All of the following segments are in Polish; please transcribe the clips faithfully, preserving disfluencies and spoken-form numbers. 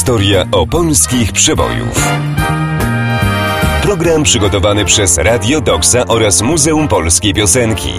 Historia opolskich przebojów. Program przygotowany przez Radio Doksa oraz Muzeum Polskiej Piosenki.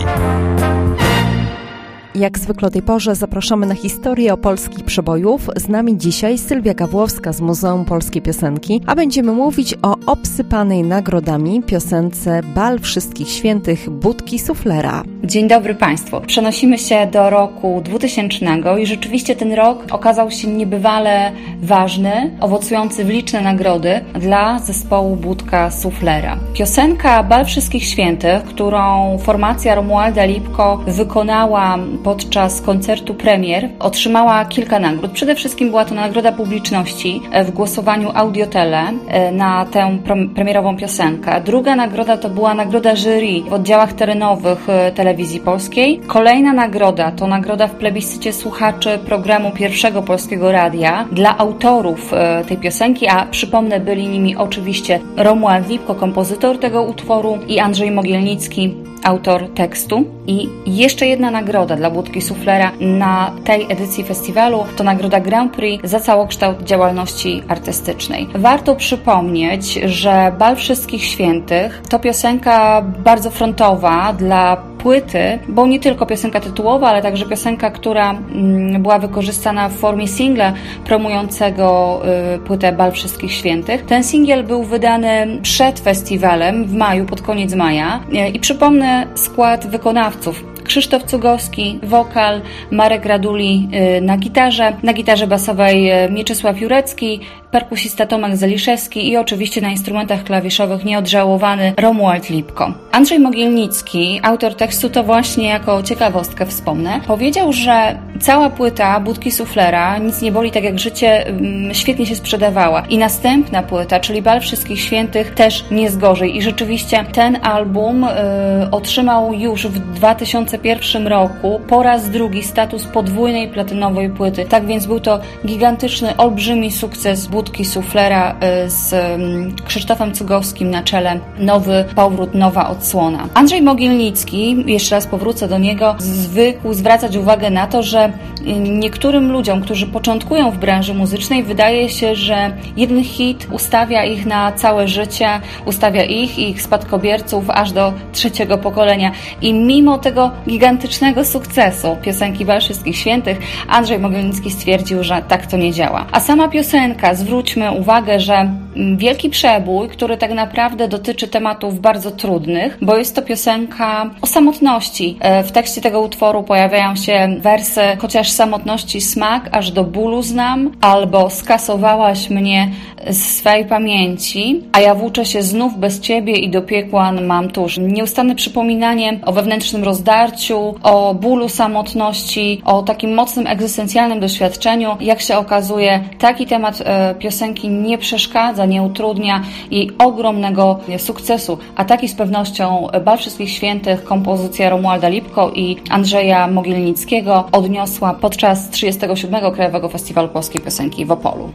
Jak zwykle o tej porze zapraszamy na historię opolskich przebojów. Z nami dzisiaj Sylwia Gawłowska z Muzeum Polskiej Piosenki, a będziemy mówić o obsypanej nagrodami piosence Bal Wszystkich Świętych Budki Suflera. Dzień dobry Państwu. Przenosimy się do roku dwutysięcznego i rzeczywiście ten rok okazał się niebywale ważny, owocujący w liczne nagrody dla zespołu Budka Suflera. Piosenka Bal Wszystkich Świętych, którą formacja Romualda Lipko wykonała podczas koncertu premier, otrzymała kilka nagród. Przede wszystkim była to nagroda publiczności w głosowaniu Audiotele na tę premierową piosenkę. Druga nagroda to była nagroda jury w oddziałach terenowych Telewizji Polskiej. Kolejna nagroda to nagroda w plebiscycie słuchaczy programu Pierwszego Polskiego Radia dla autorów tej piosenki, a przypomnę, byli nimi oczywiście Romuald Lipko, kompozytor tego utworu, i Andrzej Mogielnicki, autor tekstu. I jeszcze jedna nagroda dla Budki Suflera na tej edycji festiwalu to nagroda Grand Prix za całokształt działalności artystycznej. Warto przypomnieć, że Bal Wszystkich Świętych to piosenka bardzo frontowa dla płyty, bo nie tylko piosenka tytułowa, ale także piosenka, która była wykorzystana w formie singla promującego płytę Bal Wszystkich Świętych. Ten singiel był wydany przed festiwalem w maju, pod koniec maja, i przypomnę skład wykonawców. Krzysztof Cugowski, wokal, Marek Raduli na gitarze, na gitarze basowej Mieczysław Jurecki, perkusista Tomek Zeliszewski i oczywiście na instrumentach klawiszowych nieodżałowany Romuald Lipko. Andrzej Mogielnicki, autor tekstu, to właśnie jako ciekawostkę wspomnę, powiedział, że cała płyta Budki Suflera, Nic nie boli tak jak życie, świetnie się sprzedawała i następna płyta, czyli Bal Wszystkich Świętych, też nie zgorzej. I rzeczywiście ten album y, otrzymał już w dwa tysiące pierwszym roku po raz drugi status podwójnej platynowej płyty. Tak więc był to gigantyczny, olbrzymi sukces Budki Suflera z Krzysztofem Cugowskim na czele. Nowy powrót, nowa odsłona. Andrzej Mogielnicki, jeszcze raz powrócę do niego, zwykł zwracać uwagę na to, że niektórym ludziom, którzy początkują w branży muzycznej, wydaje się, że jeden hit ustawia ich na całe życie, ustawia ich i ich spadkobierców aż do trzeciego pokolenia. I mimo tego gigantycznego sukcesu piosenki Bal Wszystkich Świętych, Andrzej Mogielnicki stwierdził, że tak to nie działa. A sama piosenka, zwróćmy uwagę, że wielki przebój, który tak naprawdę dotyczy tematów bardzo trudnych, bo jest to piosenka o samotności. W tekście tego utworu pojawiają się wersy: chociaż samotności smak aż do bólu znam, albo skasowałaś mnie z swej pamięci, a ja włóczę się znów bez ciebie i do piekła mam tuż. Nieustanne przypominanie o wewnętrznym rozdarciu, o bólu samotności, o takim mocnym egzystencjalnym doświadczeniu. Jak się okazuje, taki temat e, piosenki nie przeszkadza, nie utrudnia jej ogromnego sukcesu, a taki z pewnością Bal Wszystkich Świętych, kompozycja Romualda Lipko i Andrzeja Mogielnickiego, odniosła podczas trzydziestego siódmego Krajowego Festiwalu Polskiej Piosenki w Opolu.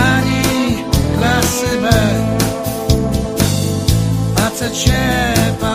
Cię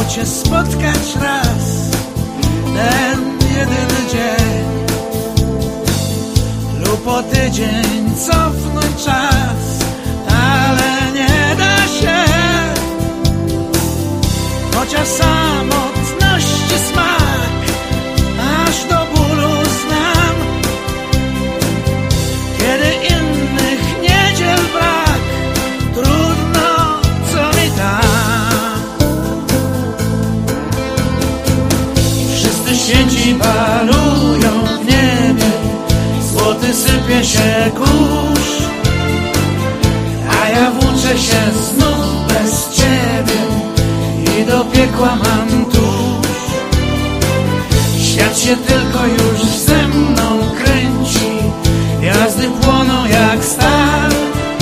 Cię spotkać raz, ten jedyny dzień, lub o tydzień cofnąć czas, ale nie da się, chociaż samotności smak aż do bólu znam. Kiedy innych niedziel brak, trudno, co mi tam. Wszyscy święci balują w niebie, złoty sypie się kurz, a ja włóczę się znów bez Ciebie i do piekła mam tuż. Świat się tylko już ze mną kręci, jazdy płoną jak stal.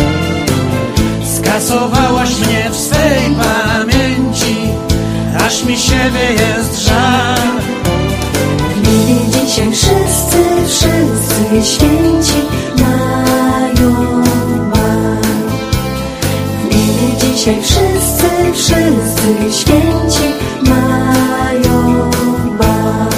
Skasowałaś mnie w swej pamięci, aż mi siebie jest żal. W niebie dzisiaj wszyscy, wszyscy święci mają bal. W niebie dzisiaj wszyscy, wszyscy święci mają bal.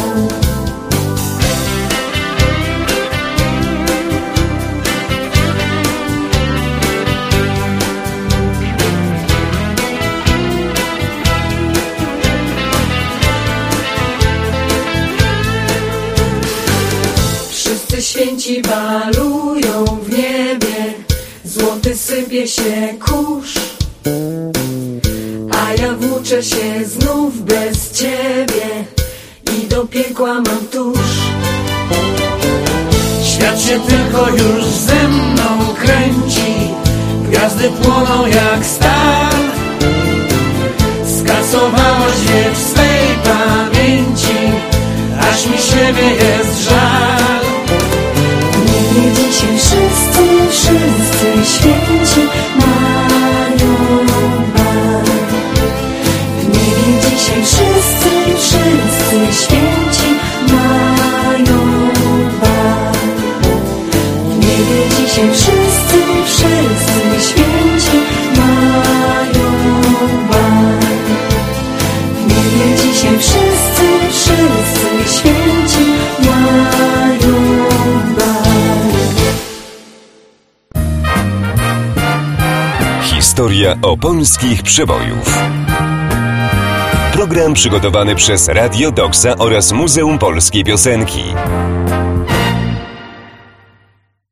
Wszyscy święci balują w niebie, złoty sypie się kurz, a ja włóczę się znów bez Ciebie i do piekła mam tuż. Świat się tylko już ze mną kręci, gwiazdy płoną jak stal. Skasowałaś je w swej pamięci, aż mi siebie jest żal. W niebie dzisiaj wszyscy, wszyscy święci mają bal. W niebie dzisiaj wszyscy, wszyscy święci mają bal. W niebie dzisiaj wszyscy, wszyscy święci mają bal. W niebie dzisiaj wszyscy, wszyscy święci mają bal. Historia opolskich przebojów. Program przygotowany przez Radio Doksa oraz Muzeum Polskiej Piosenki.